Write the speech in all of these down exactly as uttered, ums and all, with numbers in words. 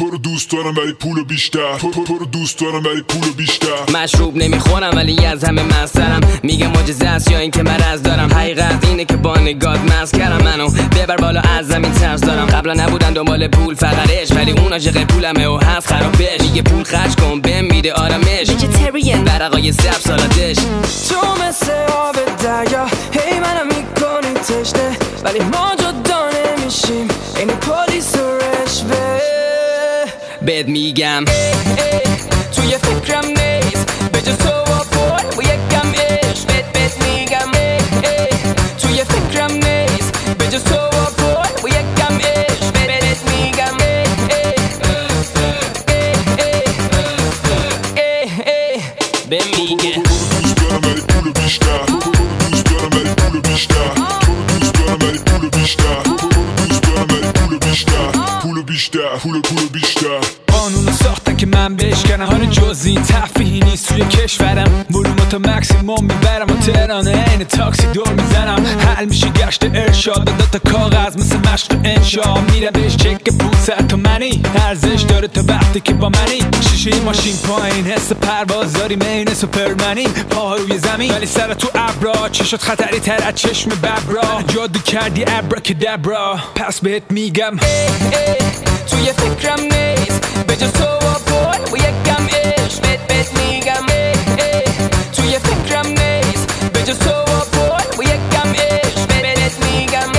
تو رو دوست دارم ولی پولو بیشتر، تو رو دوست دارم ولی پولو بیشتر. مشروب نمیخورم ولی از همه مسترم، میگه معجزه است یا اینکه مرض دارم. حقیقت اینه که با نگات مست کردم منو، ببر بالا از زمین ترس دارم. قبلا نبودن دنبال پول فقط عشق، ولی اون عاشق پولمه و هست خرابش. میگه پول خرج کن بهم میده آرامش، ویژیتریان برقای سب سالاتش. تو مثل آب دریا هی منم میکنی تشنه، ولی ما جدا نمیشیم این پلیس و رشوه. بهت میگم توی فکرم نیست بجز تو و پول و یکم عشق. بهت بهت میگم توی فکرم نیست بجز تو و پول و یکم عشق. بهت میگم به میگه دوست دارم ولی پولو بیشتر، دوست دارم ولی پولو بیشتر، دوست دارم ولی پولو بیشتر، دوست دارم ولی پولو بیشتر، پولو بیشتر، پولو پولو بیشتر. قانونو ساختن که من بشکنم، حال جز این تفریحی نیست توی کشورم. ولومو مکسیموم میبرم و تهرانه عین تاکسی دور میزنم. حل میشه گشت ارشاد، دو تا کاغذ مثل مشق انشا. میره بهش چک پونصد تومنی، ارزش داره تا وقتی که با منی. شیشه ماشین پایین، حس پرواز داری مین سوپرمنی. پاها روی زمین ولی سر تو ابرا، چشات خطری تر از چشم ببرا. جادو کردی ابراکدابرا، پس بهت میگم توی فکرم نیست بجز تو و پول و یکم عشق. بهت بهت میگم توی فکرم نیست بجز تو و پول و یکم عشق. بهت میگم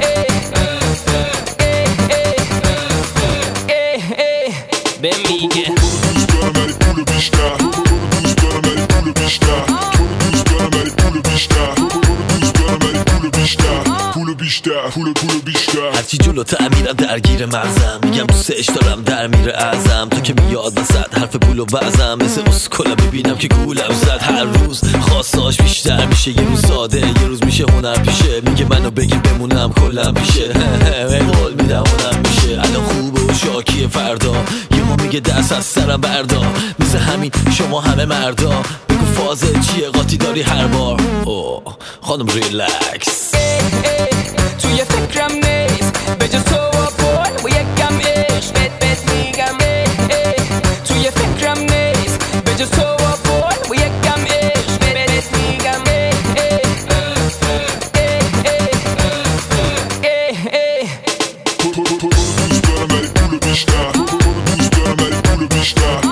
به میگه دوست دارم ولی پولو بیشتر، دوست دارم ولی پولو بیشتر، دوست دارم ولی پولو بیشتر، دوست دارم ولی پولو بیشتر، پولو بیشتر، پولو پولو بیشتر. هرچی جلوتر میرم درگیر مغزم، میگم دوستش دارم در میره ازم. تو که میاد وسط حرف پول و وزم، مثل اسکولا ببینم که گولم زد. هر روز خواستاش بیشتر میشه، یه روز ساده یه روز میشه هنر پیشه. میگه منو بگی بمونم کلم پیشه، قول میدم هنر میشه. الان خوبه و شاکیه فردا، یهو میگه دست از سرم بردار. مثل همین شما همه مردا، بگو فازه چیه قاطی داری هر بار. اوه خانم ریلکس توی فکرم نیست بجز تو و پول و یکم عشق. بهت بهت میگم توی فکرم نیست بجز تو و پول و یکم عشق. بهت میگم دوست دارم ولی پولو بیشتر، دوست دارم ولی پولو بیشتر.